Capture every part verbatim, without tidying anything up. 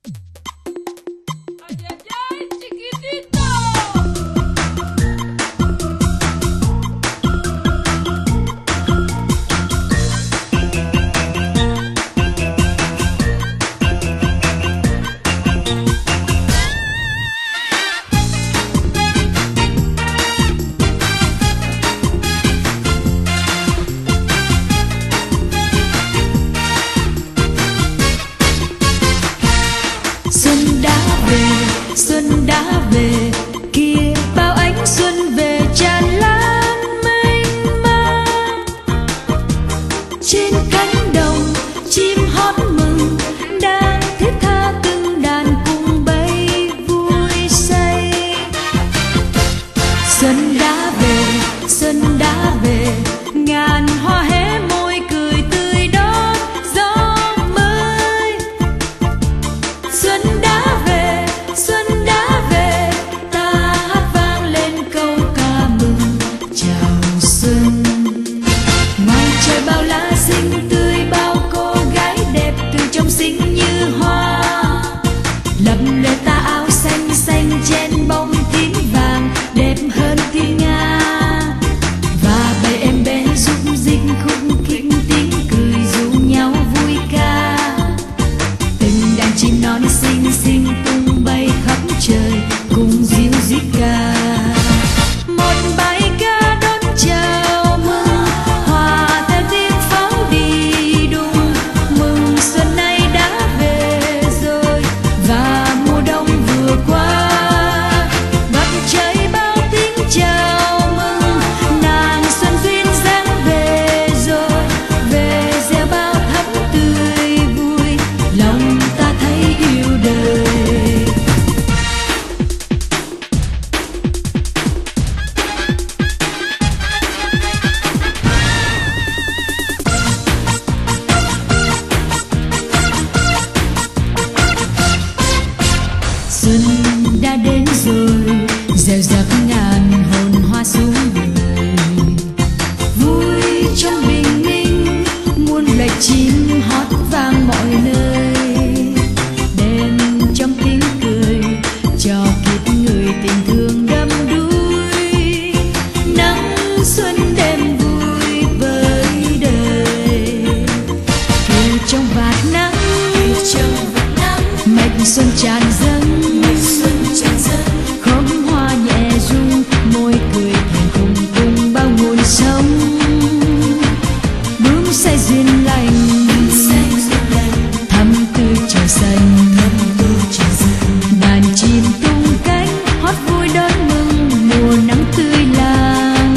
Xuân đã về kia bao ánh xuân về tràn lan mênh mang. Trên cánh đồng chim hót mừng đang thiết tha từng đàn cùng bay vui say. Xuân đã về, xuân đã về, ngàn hoa hé môi cười tươi đón gió mới. Xuân đã về, xuân đã về, ta hát vang lên câu ca mừng chào xuân. Ngoài trời bao lá xinh tươi, bao cô gái đẹp từ trong xinh như hoa. Lấp lê ta áo xanh xanh trên bông tím vàng đẹp hơn thiên nga. Và bầy em bé rung rinh khúc khích tiếng cười ru nhau vui ca. Từng đàn chim non xinh xinh tung bay khắp trời cùng ríu rít ca. Một bài ca đón chào mừng, hòa theo tiếng pháo đi đùng. Mừng xuân nay đã về rồi và mùa đông vừa qua. Ngập trời bao tiếng chào mừng, nàng xuân duyên dáng về rồi. Về gieo bao thắm tươi vui, lòng ta thấy yêu đời. Xuân đã đến rồi, dèo dặt ngàn hồn hoa xuống đời. Vui trong bình minh, muôn loài chim hót vang mọi nơi. Đêm trong tiếng cười, cho kiếp người tình thương đắm đuối. Nắng xuân đêm vui với đời. Kiều trong vạt nắng, mạch xuân tràn dâng. Khóm hoa nhẹ rung, môi cười thẹn thùng cùng bao nguồn sống. Bướm say duyên lành, thắm tươi trời xanh. Đàn chim tung cánh hót vui đón mừng mùa nắng tươi lang.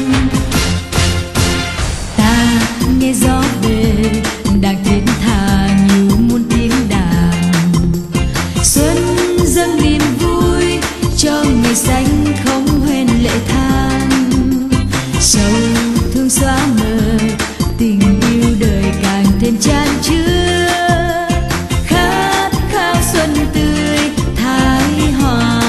Ta nghe gió về đang thiết tha như muôn tiếng đàn. Xuân dâng niềm vui cho ngày xanh không quên lệ than. Sầu thương xóa mờ, tình yêu đời càng thêm chan chứa. Khát khao xuân tươi thái hòa,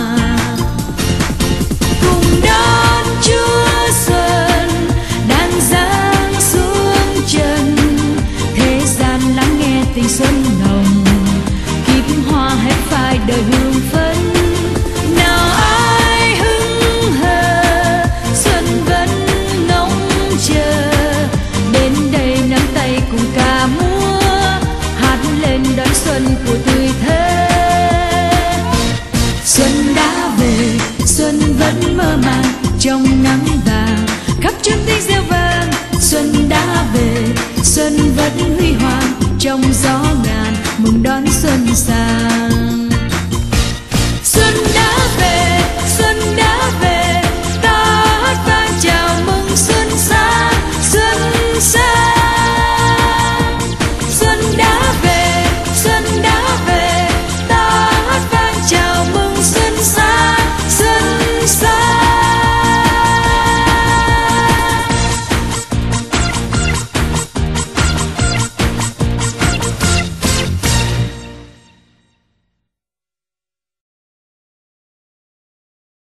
cùng đón Chúa Xuân đang giáng xuống trần. Thế gian lắng nghe tình xuân nồng, kiếp hoa hết phai đời hương phấn. Nào ai hững hờ, xuân vẫn ngóng chờ. Đến đây nắm tay cùng ca múa, hát lên đón xuân của tươi thơ. Xuân đã về, xuân vẫn mơ màng trong nắng vàng, khắp chốn tiếng reo vang. Xuân đã về, xuân vẫn huy hoàng trong gió ngàn, mừng đón xuân sang.